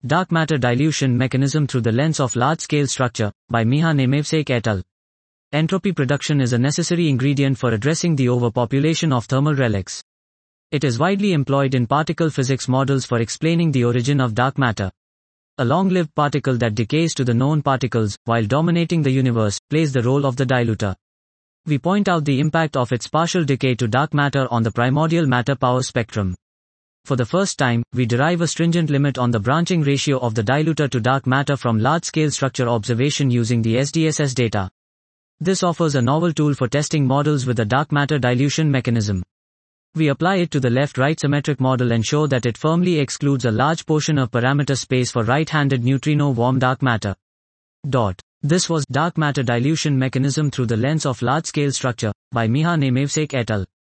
Dark Matter Dilution Mechanism Through the Lens of Large-Scale Structure, by Miha Nemevsek et al. Entropy production is a necessary ingredient for addressing the overpopulation of thermal relics. It is widely employed in particle physics models for explaining the origin of dark matter. A long-lived particle that decays to the known particles, while dominating the universe, plays the role of the diluter. We point out the impact of its partial decay to dark matter on the primordial matter power spectrum. For the first time, we derive a stringent limit on the branching ratio of the diluter to dark matter from large-scale structure observation using the SDSS data. This offers a novel tool for testing models with a dark matter dilution mechanism. We apply it to the left-right symmetric model and show that it firmly excludes a large portion of parameter space for right-handed neutrino-warm dark matter. This was Dark Matter Dilution Mechanism Through the Lens of Large-Scale Structure, by Miha Nemevsek et al.